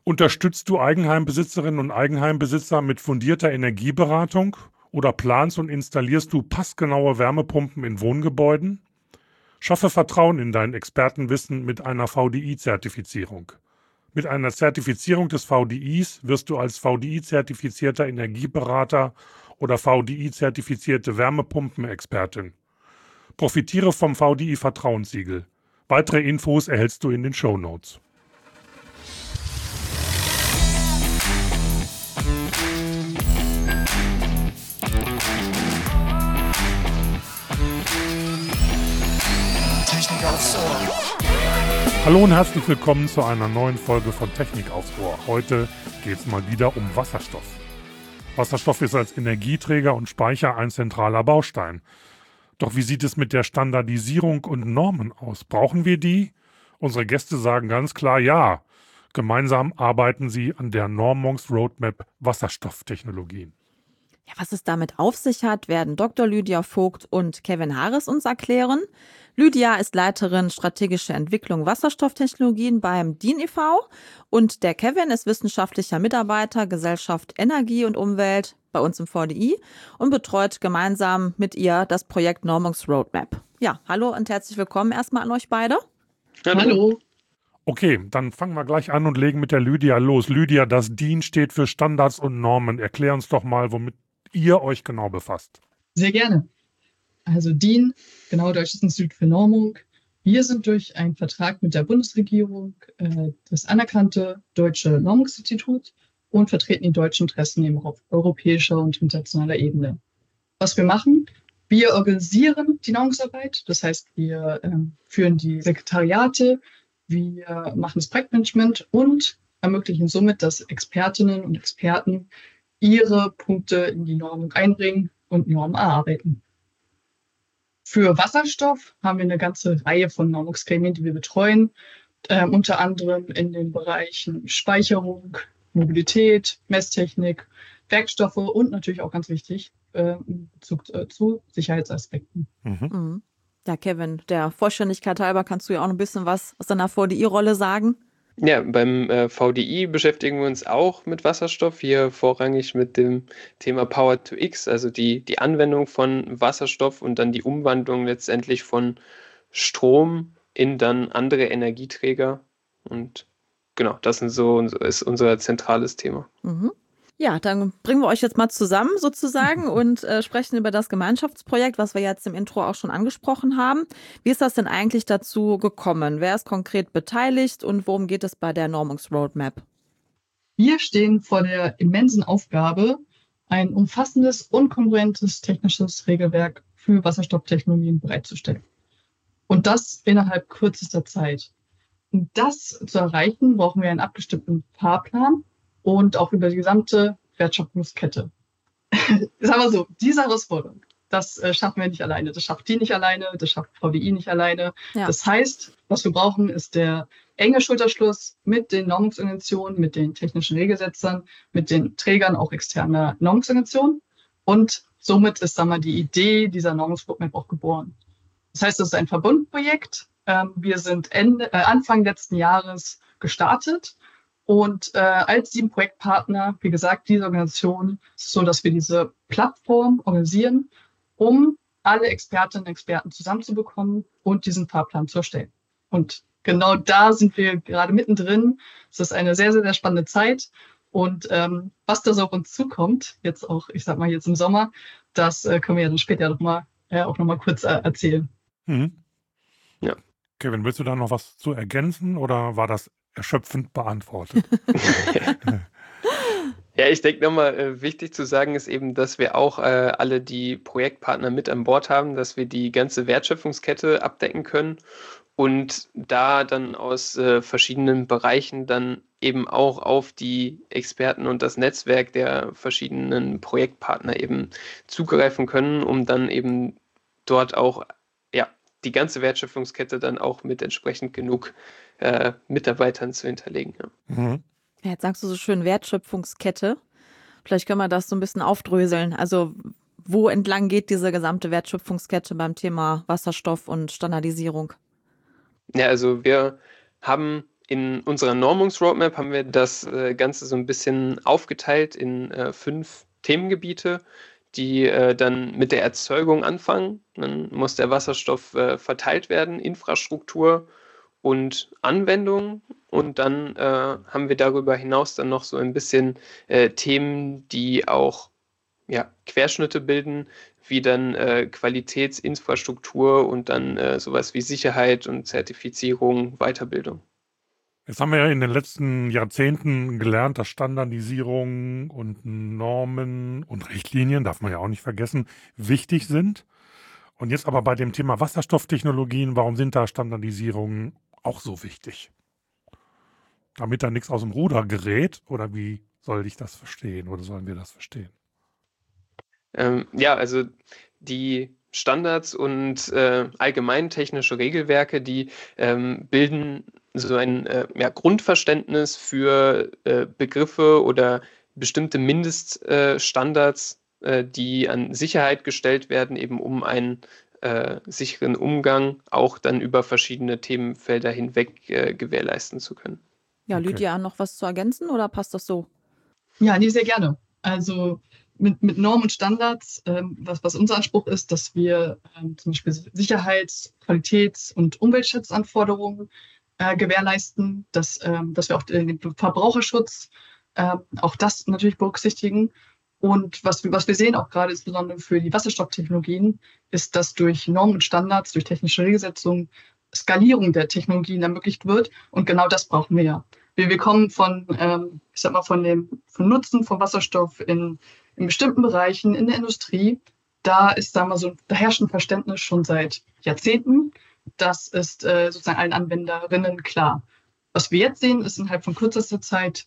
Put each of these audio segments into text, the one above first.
Unterstützt du Eigenheimbesitzerinnen und Eigenheimbesitzer mit fundierter Energieberatung oder planst und installierst du passgenaue Wärmepumpen in Wohngebäuden? Schaffe Vertrauen in dein Expertenwissen mit einer VDI-Zertifizierung. Mit einer Zertifizierung des VDIs wirst du als VDI-zertifizierter Energieberater oder VDI-zertifizierte Wärmepumpenexpertin. Profitiere vom VDI-Vertrauenssiegel. Weitere Infos erhältst du in den Shownotes. Technik aufs Ohr. Hallo und herzlich willkommen zu einer neuen Folge von Technik aufs Ohr. Heute geht es mal wieder um Wasserstoff. Wasserstoff ist als Energieträger und Speicher ein zentraler Baustein. Doch wie sieht es mit der Standardisierung und Normen aus? Brauchen wir die? Unsere Gäste sagen ganz klar ja. Gemeinsam arbeiten sie an der Normungsroadmap Wasserstofftechnologien. Ja, was es damit auf sich hat, werden Dr. Lydia Vogt und Kevin Harris uns erklären. Lydia ist Leiterin strategische Entwicklung Wasserstofftechnologien beim DIN e.V. und der Kevin ist wissenschaftlicher Mitarbeiter Gesellschaft Energie und Umwelt bei uns im VDI und betreut gemeinsam mit ihr das Projekt Normungsroadmap. Ja, hallo und herzlich willkommen erstmal an euch beide. Hallo. Okay, dann fangen wir gleich an und legen mit der Lydia los. Lydia, das DIN steht für Standards und Normen. Erklär uns doch mal, womit ihr euch genau befasst. Sehr gerne. Also DIN, genau, Deutsches Institut für Normung. Wir sind durch einen Vertrag mit der Bundesregierung das anerkannte Deutsche Normungsinstitut und vertreten die deutschen Interessen eben auf europäischer und internationaler Ebene. Was wir machen, wir organisieren die Normungsarbeit, das heißt, wir führen die Sekretariate, wir machen das Projektmanagement und ermöglichen somit, dass Expertinnen und Experten ihre Punkte in die Normung einbringen und Normen erarbeiten. Für Wasserstoff haben wir eine ganze Reihe von Normungsgremien, die wir betreuen, unter anderem in den Bereichen Speicherung, Mobilität, Messtechnik, Werkstoffe und natürlich auch ganz wichtig, in Bezug zu Sicherheitsaspekten. Mhm. Ja, Kevin, der Vollständigkeit halber kannst du ja auch noch ein bisschen was aus deiner VDI-Rolle sagen. Ja, beim VDI beschäftigen wir uns auch mit Wasserstoff, hier vorrangig mit dem Thema Power to X, also die Anwendung von Wasserstoff und dann die Umwandlung letztendlich von Strom in dann andere Energieträger. Und genau, das ist unser zentrales Thema. Mhm. Ja, dann bringen wir euch jetzt mal zusammen sozusagen und sprechen über das Gemeinschaftsprojekt, was wir jetzt im Intro auch schon angesprochen haben. Wie ist das denn eigentlich dazu gekommen? Wer ist konkret beteiligt und worum geht es bei der Normungsroadmap? Wir stehen vor der immensen Aufgabe, ein umfassendes und kongruentes technisches Regelwerk für Wasserstofftechnologien bereitzustellen. Und das innerhalb kürzester Zeit. Um das zu erreichen, brauchen wir einen abgestimmten Fahrplan und auch über die gesamte Wertschöpfungskette. Sagen wir so, diese Herausforderung, das schaffen wir nicht alleine. Das schafft die nicht alleine, das schafft VDI nicht alleine. Ja. Das heißt, was wir brauchen, ist der enge Schulterschluss mit den Normungsorganisationen, mit den technischen Regelsetzern, mit den Trägern auch externer Normungsorganisationen. Und somit ist, sagen wir, die Idee dieser Normungsroadmap auch geboren. Das heißt, es ist ein Verbundprojekt. Wir sind Anfang letzten Jahres gestartet. Und als 7 Projektpartner, wie gesagt, diese Organisation, so dass wir diese Plattform organisieren, um alle Expertinnen und Experten zusammenzubekommen und diesen Fahrplan zu erstellen. Und genau da sind wir gerade mittendrin. Es ist eine sehr, sehr, sehr spannende Zeit. Und was da so auf uns zukommt, jetzt auch, ich sag mal jetzt im Sommer, das können wir ja dann später noch mal kurz erzählen. Mhm. Ja. Kevin, willst du da noch was zu ergänzen oder war das erschöpfend beantwortet? Ja, ich denke nochmal, wichtig zu sagen ist eben, dass wir auch alle die Projektpartner mit an Bord haben, dass wir die ganze Wertschöpfungskette abdecken können und da dann aus verschiedenen Bereichen dann eben auch auf die Experten und das Netzwerk der verschiedenen Projektpartner eben zugreifen können, um dann eben dort auch die ganze Wertschöpfungskette dann auch mit entsprechend genug Mitarbeitern zu hinterlegen. Ja. Mhm. Ja, jetzt sagst du so schön Wertschöpfungskette. Vielleicht können wir das so ein bisschen aufdröseln. Also wo entlang geht diese gesamte Wertschöpfungskette beim Thema Wasserstoff und Standardisierung? Ja, also wir haben In unserer Normungsroadmap haben wir das Ganze so ein bisschen aufgeteilt in 5 Themengebiete, die dann mit der Erzeugung anfangen. Dann muss der Wasserstoff verteilt werden, Infrastruktur und Anwendung. Und dann haben wir darüber hinaus dann noch so ein bisschen Themen, die auch Querschnitte bilden, wie dann Qualitätsinfrastruktur und dann sowas wie Sicherheit und Zertifizierung, Weiterbildung. Jetzt haben wir ja in den letzten Jahrzehnten gelernt, dass Standardisierung und Normen und Richtlinien, darf man ja auch nicht vergessen, wichtig sind. Und jetzt aber bei dem Thema Wasserstofftechnologien, warum sind da Standardisierungen auch so wichtig? Damit da nichts aus dem Ruder gerät, oder wie soll ich das verstehen oder sollen wir das verstehen? Also die Standards und allgemein technische Regelwerke, die bilden so ein Grundverständnis für Begriffe oder bestimmte Mindeststandards, die an Sicherheit gestellt werden, eben um einen sicheren Umgang auch dann über verschiedene Themenfelder hinweg gewährleisten zu können. Ja, Okay. Lydia, noch was zu ergänzen oder passt das so? Ja, nee, sehr gerne. Also mit Normen und Standards, was unser Anspruch ist, dass wir zum Beispiel Sicherheits-, Qualitäts- und Umweltschutzanforderungen gewährleisten, dass wir auch den Verbraucherschutz, auch das natürlich berücksichtigen. Und was wir sehen, auch gerade insbesondere für die Wasserstofftechnologien, ist, dass durch Normen und Standards, durch technische Regelsetzung Skalierung der Technologien ermöglicht wird. Und genau das brauchen wir ja. Wir kommen von Nutzen von Wasserstoff in bestimmten Bereichen in der Industrie. Da herrscht ein Verständnis schon seit Jahrzehnten. Das ist sozusagen allen Anwenderinnen klar. Was wir jetzt sehen, ist innerhalb von kürzester Zeit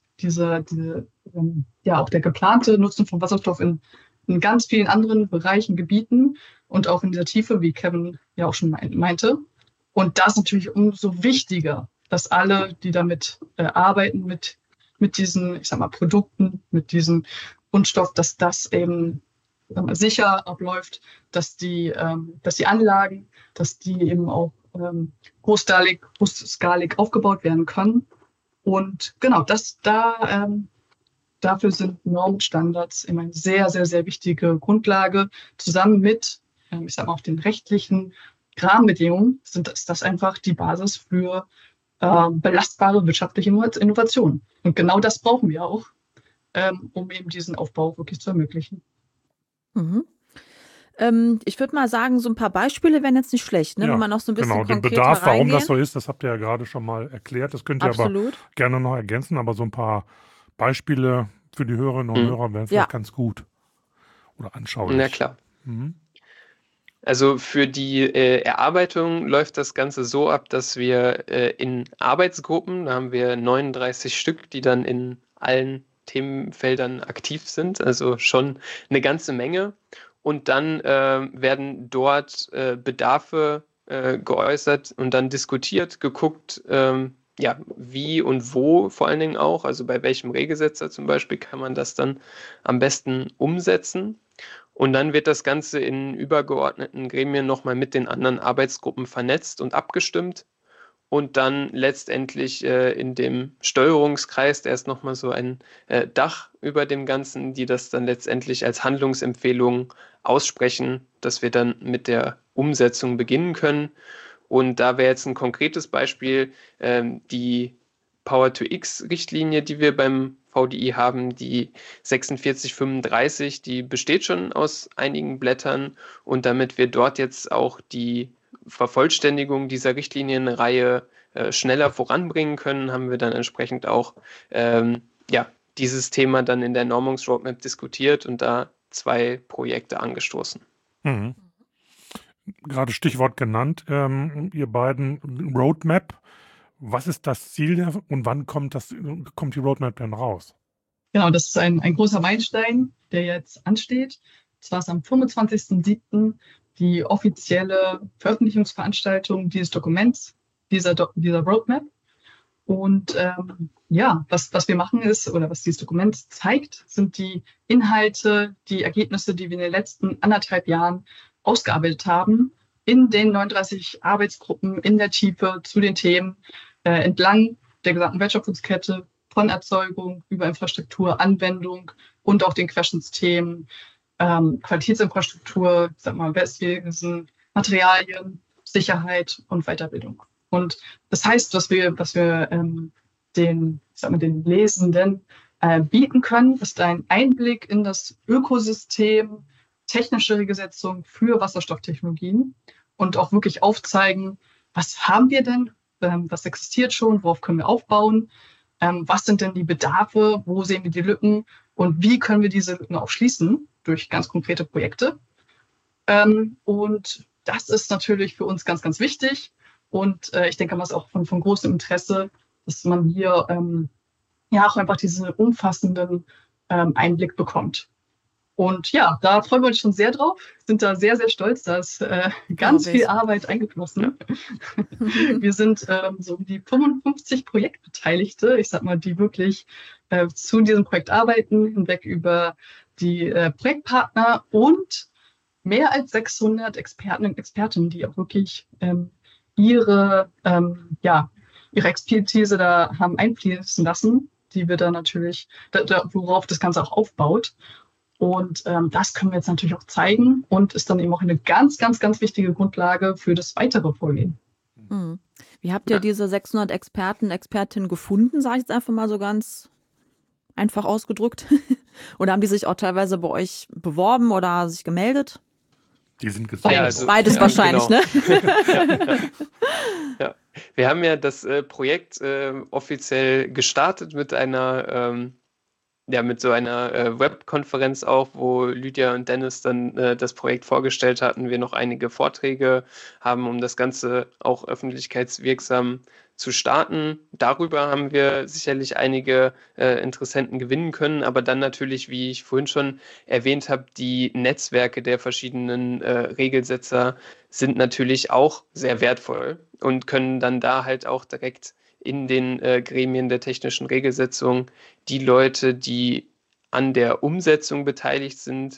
auch der geplante Nutzen von Wasserstoff in ganz vielen anderen Bereichen, Gebieten und auch in dieser Tiefe, wie Kevin ja auch schon meinte. Und das ist natürlich umso wichtiger, dass alle, die damit arbeiten, mit diesen, Produkten, mit diesem Grundstoff, dass das eben sicher abläuft, dass die Anlagen, dass die eben auch großskalig aufgebaut werden können. Und genau, dafür sind Normstandards immer eine sehr, sehr, sehr wichtige Grundlage. Zusammen mit, auch den rechtlichen Rahmenbedingungen ist das einfach die Basis für belastbare wirtschaftliche Innovation. Und genau das brauchen wir auch, um eben diesen Aufbau wirklich zu ermöglichen. Mhm. Ich würde mal sagen, so ein paar Beispiele wären jetzt nicht schlecht, ne? Ja, Wenn man noch so ein bisschen genau, den konkreter Bedarf, warum das reingehen. so ist, das habt ihr ja gerade schon mal erklärt. Das könnt ihr aber Absolut. gerne noch ergänzen, aber so ein paar Beispiele für die Hörerinnen und Hörer wären vielleicht ganz gut oder anschaulich. Na klar. Mhm. Also für die Erarbeitung läuft das Ganze so ab, dass wir in Arbeitsgruppen, da haben wir 39 Stück, die dann in allen Themenfeldern aktiv sind, also schon eine ganze Menge. Und dann werden dort Bedarfe geäußert und dann diskutiert, geguckt, wie und wo vor allen Dingen auch, also bei welchem Regelsetzer zum Beispiel kann man das dann am besten umsetzen. Und dann wird das Ganze in übergeordneten Gremien nochmal mit den anderen Arbeitsgruppen vernetzt und abgestimmt. Und dann letztendlich in dem Steuerungskreis, der ist nochmal so ein Dach über dem Ganzen, die das dann letztendlich als Handlungsempfehlung aussprechen, dass wir dann mit der Umsetzung beginnen können. Und da wäre jetzt ein konkretes Beispiel die Power-to-X-Richtlinie, die wir beim VDI haben, die 4635, die besteht schon aus einigen Blättern. Und damit wir dort jetzt auch die Vervollständigung dieser Richtlinienreihe schneller voranbringen können, haben wir dann entsprechend auch dieses Thema dann in der Normungsroadmap diskutiert und da 2 Projekte angestoßen. Mhm. Gerade Stichwort genannt, ihr beiden Roadmap. Was ist das Ziel und wann kommt die Roadmap denn raus? Genau, das ist ein großer Meilenstein, der jetzt ansteht. Zwar ist am 25.07. die offizielle Veröffentlichungsveranstaltung dieses Dokuments, dieser Roadmap. Und was wir machen ist, oder was dieses Dokument zeigt, sind die Inhalte, die Ergebnisse, die wir in den letzten 1,5 Jahren ausgearbeitet haben, in den 39 Arbeitsgruppen in der Tiefe zu den Themen, entlang der gesamten Wertschöpfungskette, von Erzeugung über Infrastruktur, Anwendung und auch den Querschnittsthemen, Qualitätsinfrastruktur, Westwesen, Materialien, Sicherheit und Weiterbildung. Und das heißt, was wir den Lesenden bieten können, ist ein Einblick in das Ökosystem technische Regelsetzung für Wasserstofftechnologien und auch wirklich aufzeigen, was haben wir denn, was existiert schon, worauf können wir aufbauen, was sind denn die Bedarfe, wo sehen wir die Lücken und wie können wir diese Lücken auch schließen durch ganz konkrete Projekte. Und das ist natürlich für uns ganz, ganz wichtig. Und ich denke, das ist auch von großem Interesse, dass man hier auch einfach diesen umfassenden Einblick bekommt. Und ja, da freuen wir uns schon sehr drauf, sind da sehr, sehr stolz, da ist ganz viel Arbeit eingeflossen. Ja. Wir sind so um die 55 Projektbeteiligte, ich sag mal, die wirklich zu diesem Projekt arbeiten, hinweg über die Projektpartner und mehr als 600 Experten und Expertinnen, die auch wirklich ihre Expertise da haben einfließen lassen, die wir da natürlich, worauf das Ganze auch aufbaut. Und das können wir jetzt natürlich auch zeigen und ist dann eben auch eine ganz, ganz, ganz wichtige Grundlage für das weitere Vorgehen. Mhm. Wie habt ihr diese 600 Experten, Expertinnen gefunden, sage ich jetzt einfach mal so ganz einfach ausgedrückt? Oder haben die sich auch teilweise bei euch beworben oder sich gemeldet? Die sind gesucht. Ja, also, beides wahrscheinlich, genau. Ne? Ja. Wir haben ja das Projekt offiziell gestartet mit einer mit so einer Webkonferenz auch, wo Lydia und Dennis dann das Projekt vorgestellt hatten. Wir noch einige Vorträge haben, um das Ganze auch öffentlichkeitswirksam zu starten. Darüber haben wir sicherlich einige Interessenten gewinnen können, aber dann natürlich, wie ich vorhin schon erwähnt habe, die Netzwerke der verschiedenen Regelsetzer sind natürlich auch sehr wertvoll und können dann da halt auch direkt in den Gremien der technischen Regelsetzung die Leute, die an der Umsetzung beteiligt sind,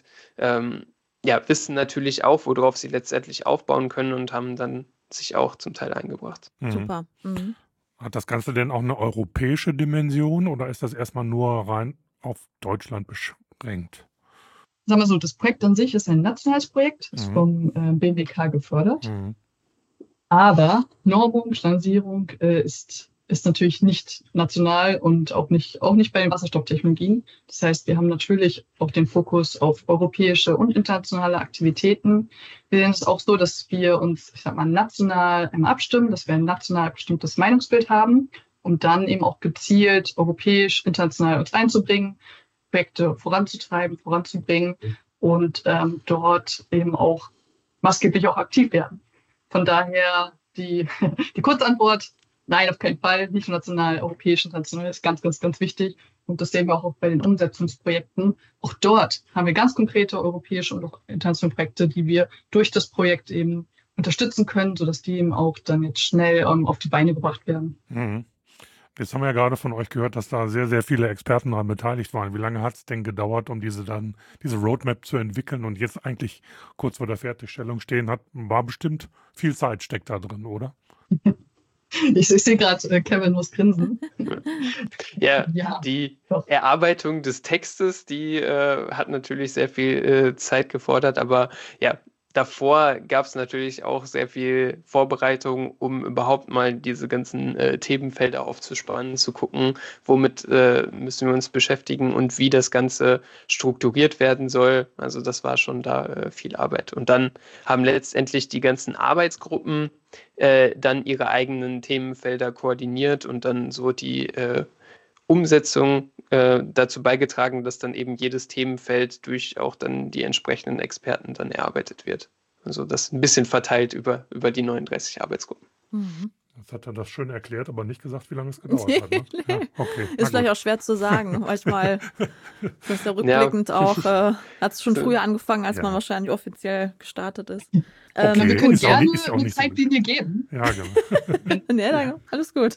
wissen natürlich auch, worauf sie letztendlich aufbauen können und haben dann sich auch zum Teil eingebracht. Mhm. Super. Mhm. Hat das Ganze denn auch eine europäische Dimension oder ist das erstmal nur rein auf Deutschland beschränkt? Sagen wir so, das Projekt an sich ist ein nationales Projekt, ist vom BMWK gefördert. Mhm. Aber Normung, Standardisierung ist natürlich nicht national und auch nicht bei den Wasserstofftechnologien. Das heißt, wir haben natürlich auch den Fokus auf europäische und internationale Aktivitäten. Wir sehen es auch so, dass wir uns, national abstimmen, dass wir ein national bestimmtes Meinungsbild haben, um dann eben auch gezielt europäisch, international uns einzubringen, Projekte voranzubringen und dort eben auch maßgeblich auch aktiv werden. Von daher die Kurzantwort: Nein, auf keinen Fall. Nicht nur national, europäisch, international ist ganz, ganz, ganz wichtig. Und das sehen wir auch bei den Umsetzungsprojekten. Auch dort haben wir ganz konkrete europäische und auch internationale Projekte, die wir durch das Projekt eben unterstützen können, sodass die eben auch dann jetzt schnell auf die Beine gebracht werden. Mhm. Jetzt haben wir ja gerade von euch gehört, dass da sehr, sehr viele Experten daran beteiligt waren. Wie lange hat es denn gedauert, um diese Roadmap zu entwickeln und jetzt eigentlich kurz vor der Fertigstellung stehen hat? War bestimmt viel Zeit steckt da drin, oder? Ich sehe gerade, Kevin muss grinsen. Ja, die Erarbeitung des Textes, die hat natürlich sehr viel Zeit gefordert, aber ja, davor gab es natürlich auch sehr viel Vorbereitung, um überhaupt mal diese ganzen Themenfelder aufzuspannen, zu gucken, womit müssen wir uns beschäftigen und wie das Ganze strukturiert werden soll. Also das war schon da viel Arbeit. Und dann haben letztendlich die ganzen Arbeitsgruppen dann ihre eigenen Themenfelder koordiniert und dann so die Umsetzung dazu beigetragen, dass dann eben jedes Themenfeld durch auch dann die entsprechenden Experten dann erarbeitet wird. Also das ein bisschen verteilt über die 39 Arbeitsgruppen. Mhm. Jetzt hat er das schön erklärt, aber nicht gesagt, wie lange es gedauert hat. Ne? Ja, okay. Ist vielleicht auch schwer zu sagen. Manchmal ist das ja rückblickend auch, hat es schon früher angefangen, als man wahrscheinlich offiziell gestartet ist. Okay. Wir können gerne eine Zeitlinie geben. Ja, genau. Nee, danke. Alles gut.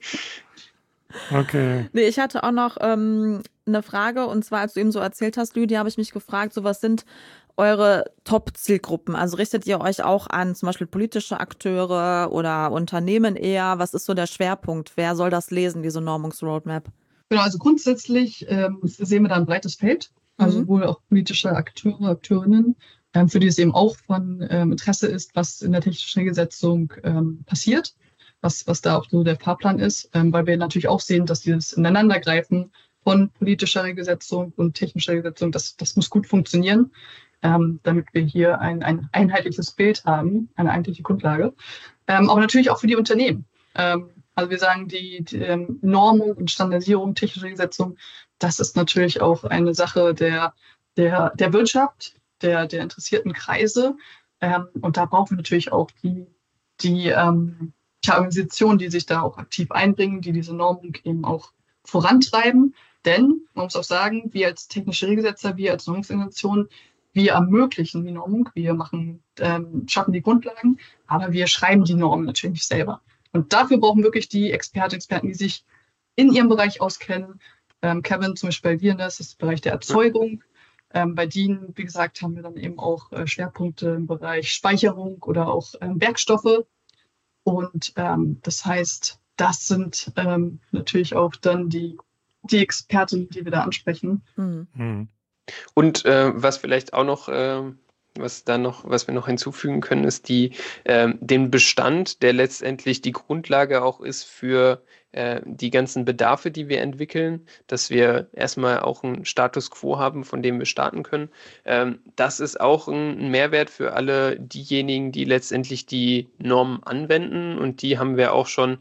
Okay. Nee, ich hatte auch noch eine Frage, und zwar, als du eben so erzählt hast, Lydia, habe ich mich gefragt, so was sind eure Top-Zielgruppen? Also richtet ihr euch auch an zum Beispiel politische Akteure oder Unternehmen eher? Was ist so der Schwerpunkt? Wer soll das lesen, diese Normungsroadmap? Genau, also grundsätzlich sehen wir da ein breites Feld, also sowohl auch politische Akteure, Akteurinnen, für die es eben auch von Interesse ist, was in der technischen Regelsetzung passiert, was da auch so der Fahrplan ist, weil wir natürlich auch sehen, dass dieses Ineinandergreifen von politischer Regelsetzung und technischer Regelsetzung, das muss gut funktionieren, damit wir hier ein einheitliches Bild haben, eine einheitliche Grundlage. Aber natürlich auch für die Unternehmen. Also wir sagen, die Normung und Standardisierung, technische Regelsetzung, das ist natürlich auch eine Sache der Wirtschaft, der interessierten Kreise. Und da brauchen wir natürlich auch die Organisationen, die sich da auch aktiv einbringen, die diese Normung eben auch vorantreiben. Denn, man muss auch sagen, wir als technische Regelsetzer, wir als Normungsorganisation, wir ermöglichen die Normung, wir schaffen die Grundlagen, aber wir schreiben die Normen natürlich nicht selber. Und dafür brauchen wirklich die Experten, die sich in ihrem Bereich auskennen. Kevin zum Beispiel bei Virnes, das ist der Bereich der Erzeugung. Bei DIN, wie gesagt, haben wir dann eben auch Schwerpunkte im Bereich Speicherung oder auch Werkstoffe. Und das heißt, das sind natürlich auch dann die Experten, die wir da ansprechen. Mhm. Und was vielleicht auch noch, was wir noch hinzufügen können, ist den Bestand, der letztendlich die Grundlage auch ist für die ganzen Bedarfe, die wir entwickeln, dass wir erstmal auch einen Status quo haben, von dem wir starten können. Das ist auch ein Mehrwert für alle diejenigen, die letztendlich die Normen anwenden, und die haben wir auch schon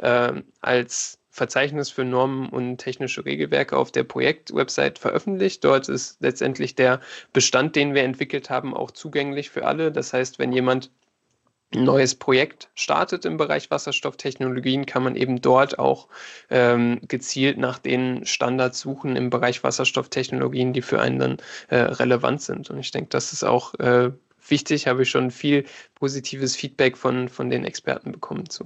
als Verzeichnis für Normen und technische Regelwerke auf der Projektwebsite veröffentlicht. Dort ist letztendlich der Bestand, den wir entwickelt haben, auch zugänglich für alle. Das heißt, wenn jemand ein neues Projekt startet im Bereich Wasserstofftechnologien, kann man eben dort auch gezielt nach den Standards suchen im Bereich Wasserstofftechnologien, die für einen dann relevant sind. Und ich denke, das ist auch wichtig, habe ich schon viel positives Feedback von den Experten bekommen zu.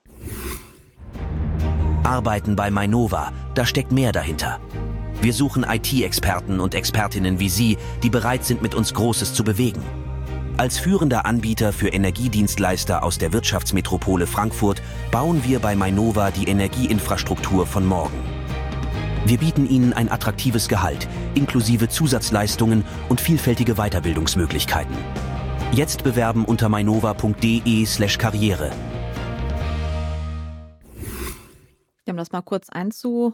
Arbeiten bei Mainova, da steckt mehr dahinter. Wir suchen IT-Experten und Expertinnen wie Sie, die bereit sind, mit uns Großes zu bewegen. Als führender Anbieter für Energiedienstleister aus der Wirtschaftsmetropole Frankfurt bauen wir bei Mainova die Energieinfrastruktur von morgen. Wir bieten Ihnen ein attraktives Gehalt, inklusive Zusatzleistungen und vielfältige Weiterbildungsmöglichkeiten. Jetzt bewerben unter mainova.de/karriere. Um das mal kurz einzublenden,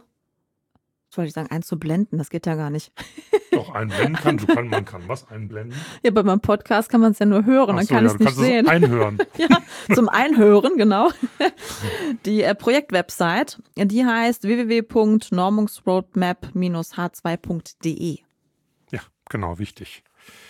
das geht ja gar nicht. Doch, einblenden man kann was einblenden. Ja, bei meinem Podcast kann man es ja nur hören, dann kann ich es nicht sehen. Kannst du es einhören. Ja, zum Einhören, genau. Die Projektwebsite, die heißt www.normungsroadmap-h2.de. Ja, genau, wichtig.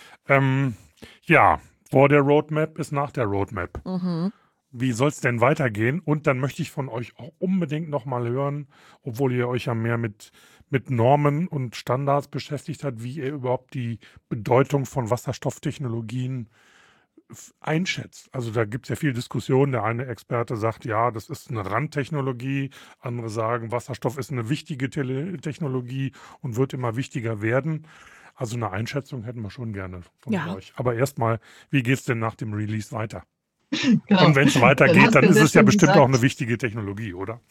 Vor der Roadmap ist nach der Roadmap. Mhm. Wie soll es denn weitergehen? Und dann möchte ich von euch auch unbedingt nochmal hören, obwohl ihr euch ja mehr mit Normen und Standards beschäftigt habt, wie ihr überhaupt die Bedeutung von Wasserstofftechnologien einschätzt. Also da gibt es ja viel Diskussion. Der eine Experte sagt, ja, das ist eine Randtechnologie. Andere sagen, Wasserstoff ist eine wichtige Technologie und wird immer wichtiger werden. Also eine Einschätzung hätten wir schon gerne von euch. Aber erstmal, wie geht es denn nach dem Release weiter? Genau. Und wenn es weitergeht, dann ist es ja bestimmt auch eine wichtige Technologie, oder?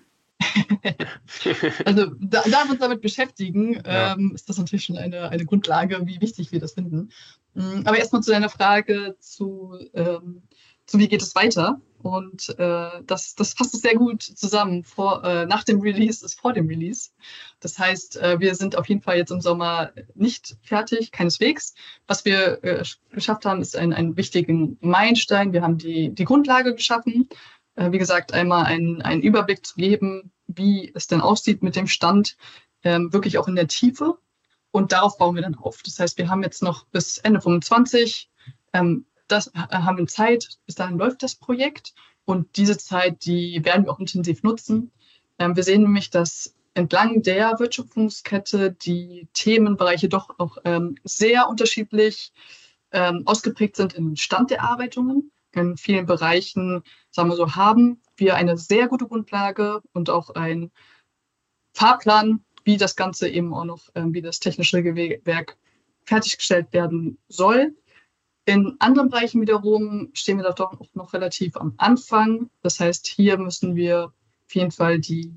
Also da wir uns damit beschäftigen, ist das natürlich schon eine Grundlage, wie wichtig wir das finden. Aber erstmal zu deiner Frage zu wie geht es weiter? Und das fasst es sehr gut zusammen. Nach dem Release ist vor dem Release. Das heißt, wir sind auf jeden Fall jetzt im Sommer nicht fertig, keineswegs. Was wir geschafft haben, ist einen wichtigen Meilenstein. Wir haben die Grundlage geschaffen. Wie gesagt, einmal einen Überblick zu geben, wie es denn aussieht mit dem Stand, wirklich auch in der Tiefe. Und darauf bauen wir dann auf. Das heißt, wir haben jetzt noch bis Ende 2025 haben wir Zeit, bis dahin läuft das Projekt, und diese Zeit, die werden wir auch intensiv nutzen. Wir sehen nämlich, dass entlang der Wertschöpfungskette die Themenbereiche doch auch sehr unterschiedlich ausgeprägt sind im Stand der Erarbeitungen. In vielen Bereichen, sagen wir so, haben wir eine sehr gute Grundlage und auch einen Fahrplan, wie das Ganze eben auch noch, wie das technische Regelwerk fertiggestellt werden soll. In anderen Bereichen wiederum stehen wir da doch auch noch relativ am Anfang. Das heißt, hier müssen wir auf jeden Fall die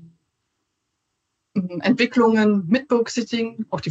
Entwicklungen mit berücksichtigen, auch die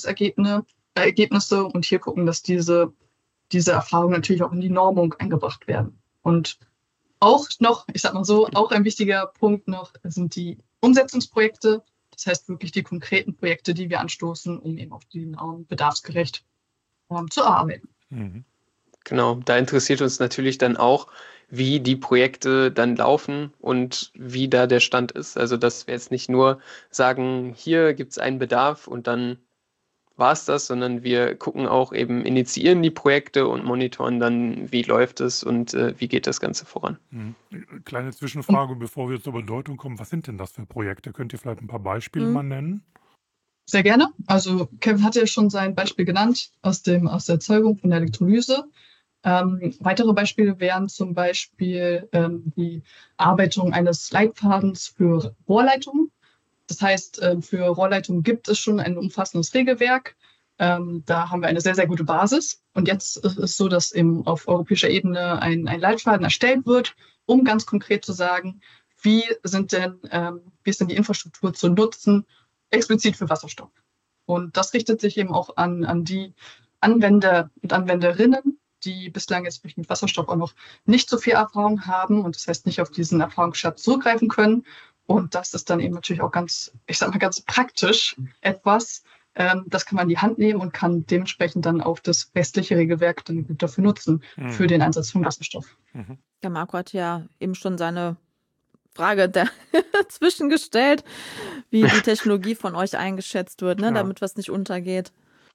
Forschungsergebnisse und hier gucken, dass diese Erfahrungen natürlich auch in die Normung eingebracht werden. Und auch noch, ich sag mal so, auch ein wichtiger Punkt noch sind die Umsetzungsprojekte. Das heißt wirklich die konkreten Projekte, die wir anstoßen, um eben auf den bedarfsgerecht zu arbeiten. Mhm. Genau, da interessiert uns natürlich dann auch, wie die Projekte dann laufen und wie da der Stand ist. Also dass wir jetzt nicht nur sagen, hier gibt es einen Bedarf und dann war es das, sondern wir gucken auch eben, initiieren die Projekte und monitoren dann, wie läuft es und wie geht das Ganze voran. Kleine Zwischenfrage, bevor wir zur Bedeutung kommen. Was sind denn das für Projekte? Könnt ihr vielleicht ein paar Beispiele mal nennen? Sehr gerne. Also Kevin hatte ja schon sein Beispiel genannt aus der Erzeugung von der Elektrolyse. Weitere Beispiele wären zum Beispiel die Erarbeitung eines Leitfadens für Rohrleitungen. Das heißt, für Rohrleitungen gibt es schon ein umfassendes Regelwerk. Da haben wir eine sehr, sehr gute Basis. Und jetzt ist es so, dass eben auf europäischer Ebene ein Leitfaden erstellt wird, um ganz konkret zu sagen, wie ist denn die Infrastruktur zu nutzen, explizit für Wasserstoff. Und das richtet sich eben auch an die Anwender und Anwenderinnen, die bislang jetzt mit Wasserstoff auch noch nicht so viel Erfahrung haben und das heißt nicht auf diesen Erfahrungsschatz zurückgreifen können. Und das ist dann eben natürlich auch ganz praktisch etwas, das kann man in die Hand nehmen und kann dementsprechend dann auch das restliche Regelwerk dann gut dafür nutzen, für den Einsatz von Wasserstoff. Der Marco hat ja eben schon seine Frage dazwischen gestellt, wie die Technologie von euch eingeschätzt wird, ne, damit was nicht untergeht.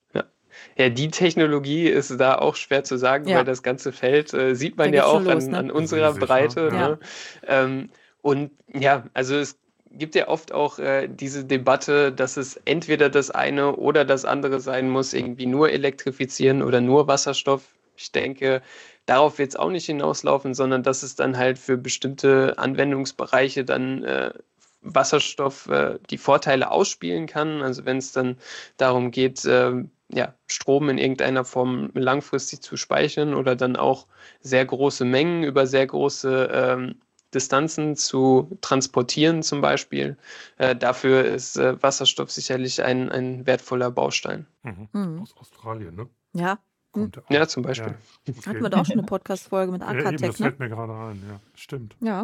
Ja, die Technologie ist da auch schwer zu sagen, weil das ganze Feld sieht man ja auch an unserer Breite. Ne? Und ja, also es gibt ja oft auch diese Debatte, dass es entweder das eine oder das andere sein muss, irgendwie nur elektrifizieren oder nur Wasserstoff. Ich denke, darauf wird es auch nicht hinauslaufen, sondern dass es dann halt für bestimmte Anwendungsbereiche dann Wasserstoff die Vorteile ausspielen kann. Also wenn es dann darum geht, Strom in irgendeiner Form langfristig zu speichern oder dann auch sehr große Mengen über sehr große Distanzen zu transportieren zum Beispiel. Dafür ist Wasserstoff sicherlich ein wertvoller Baustein. Aus Australien, ne? Ja. Ja, zum Beispiel. Ja. Okay. Hatten wir da auch schon eine Podcast-Folge mit Akatech, das fällt mir gerade ein, ja. Stimmt. Ja,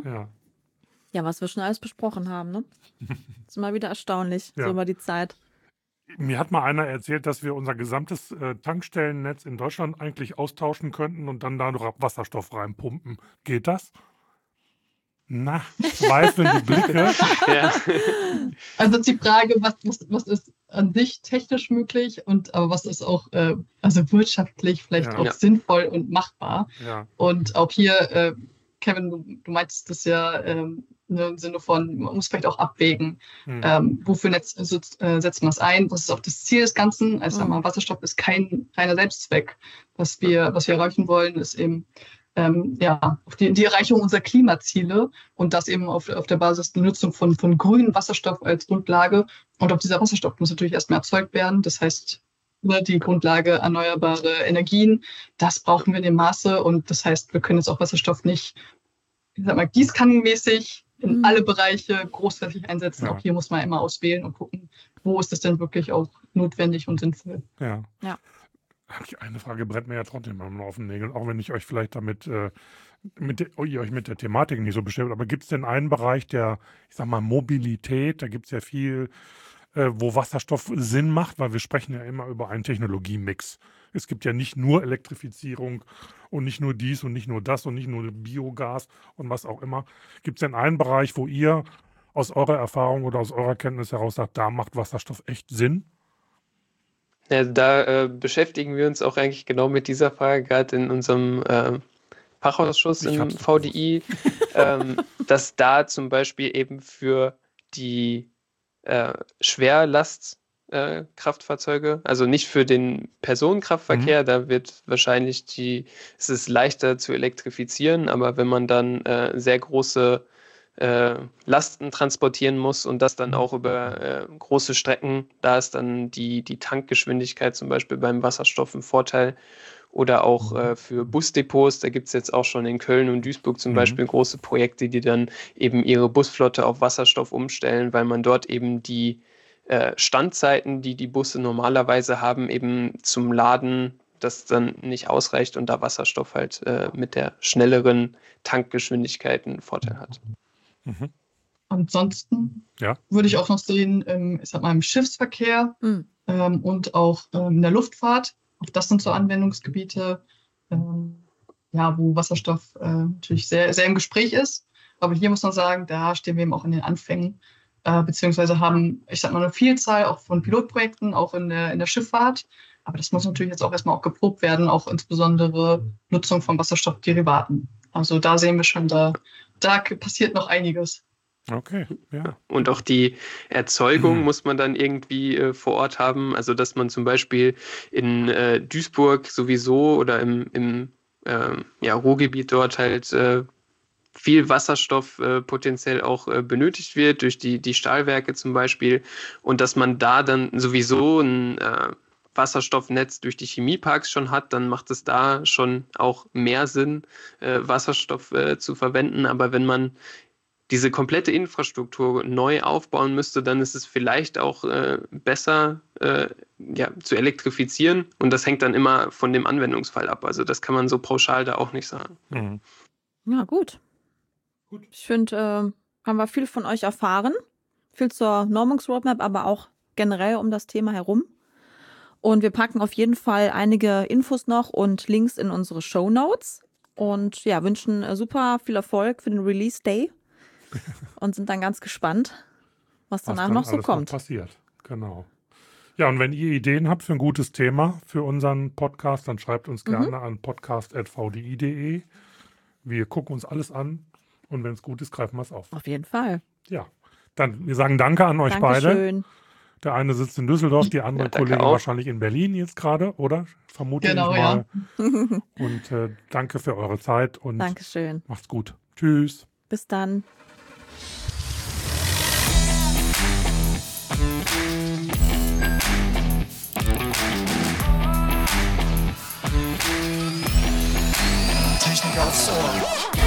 was wir schon alles besprochen haben, ne? Ist immer wieder erstaunlich, so über die Zeit. Mir hat mal einer erzählt, dass wir unser gesamtes Tankstellennetz in Deutschland eigentlich austauschen könnten und dann da noch Wasserstoff reinpumpen. Geht das? Na, zweifelnde Blicke. Also die Frage, was ist an sich technisch möglich aber was ist auch wirtschaftlich vielleicht auch sinnvoll und machbar. Ja. Und auch hier, Kevin, du meintest das ja im Sinne von, man muss vielleicht auch abwägen, wofür setzt man es ein, was ist auch das Ziel des Ganzen. Also Wasserstoff ist kein reiner Selbstzweck. Was wir erreichen wollen, ist eben auf die Erreichung unserer Klimaziele und das eben auf der Basis der Nutzung von grünem Wasserstoff als Grundlage. Und auch dieser Wasserstoff muss natürlich erstmal erzeugt werden. Das heißt, die Grundlage erneuerbare Energien, das brauchen wir in dem Maße. Und das heißt, wir können jetzt auch Wasserstoff nicht, gießkannenmäßig in alle Bereiche großflächig einsetzen. Auch hier muss man immer auswählen und gucken, wo ist es denn wirklich auch notwendig und sinnvoll. Ja. Eine Frage brennt mir ja trotzdem immer auf den Nägeln, auch wenn ich euch vielleicht damit ihr euch mit der Thematik nicht so beschäftigt. Aber gibt es denn einen Bereich der, Mobilität, da gibt es ja viel, wo Wasserstoff Sinn macht, weil wir sprechen ja immer über einen Technologiemix. Es gibt ja nicht nur Elektrifizierung und nicht nur dies und nicht nur das und nicht nur Biogas und was auch immer. Gibt es denn einen Bereich, wo ihr aus eurer Erfahrung oder aus eurer Kenntnis heraus sagt, da macht Wasserstoff echt Sinn? Ja, da beschäftigen wir uns auch eigentlich genau mit dieser Frage, gerade in unserem Fachausschuss im VDI, dass da zum Beispiel eben für die Schwerlastkraftfahrzeuge, also nicht für den Personenkraftverkehr, da wird wahrscheinlich es ist leichter zu elektrifizieren, aber wenn man dann sehr große Lasten transportieren muss und das dann auch über große Strecken. Da ist dann die Tankgeschwindigkeit zum Beispiel beim Wasserstoff ein Vorteil. Oder auch für Busdepots, da gibt es jetzt auch schon in Köln und Duisburg zum Beispiel große Projekte, die dann eben ihre Busflotte auf Wasserstoff umstellen, weil man dort eben die Standzeiten, die die Busse normalerweise haben, eben zum Laden, das dann nicht ausreicht und da Wasserstoff halt mit der schnelleren Tankgeschwindigkeit einen Vorteil hat. Mhm. Ansonsten würde ich auch noch sehen, im Schiffsverkehr und auch in der Luftfahrt. Auch das sind so Anwendungsgebiete, wo Wasserstoff natürlich sehr, sehr im Gespräch ist. Aber hier muss man sagen, da stehen wir eben auch in den Anfängen, beziehungsweise haben, eine Vielzahl auch von Pilotprojekten, auch in der Schifffahrt. Aber das muss natürlich jetzt auch erstmal auch geprobt werden, auch insbesondere Nutzung von Wasserstoffderivaten. Also da sehen wir schon, da passiert noch einiges. Okay, ja. Und auch die Erzeugung muss man dann irgendwie vor Ort haben. Also dass man zum Beispiel in Duisburg sowieso oder im Ruhrgebiet dort halt viel Wasserstoff potenziell auch benötigt wird durch die Stahlwerke zum Beispiel. Und dass man da dann sowieso ein Wasserstoffnetz durch die Chemieparks schon hat, dann macht es da schon auch mehr Sinn, Wasserstoff zu verwenden. Aber wenn man diese komplette Infrastruktur neu aufbauen müsste, dann ist es vielleicht auch besser zu elektrifizieren. Und das hängt dann immer von dem Anwendungsfall ab. Also das kann man so pauschal da auch nicht sagen. Mhm. Ja, gut. Ich finde, haben wir viel von euch erfahren. Viel zur Normungsroadmap, aber auch generell um das Thema herum. Und wir packen auf jeden Fall einige Infos noch und Links in unsere Shownotes. Und ja, wünschen super viel Erfolg für den Release Day. Und sind dann ganz gespannt, was danach noch so kommt. Was passiert, genau. Ja, und wenn ihr Ideen habt für ein gutes Thema für unseren Podcast, dann schreibt uns gerne an podcast@vdi.de. Wir gucken uns alles an und wenn es gut ist, greifen wir es auf. Auf jeden Fall. Ja, dann wir sagen Danke an euch beide. Dankeschön. Der eine sitzt in Düsseldorf, die andere Kollegin wahrscheinlich in Berlin jetzt gerade, oder? Vermute ich mal. Ja. Und danke für eure Zeit und Dankeschön. Macht's gut. Tschüss. Bis dann. Technik aufs Ohr.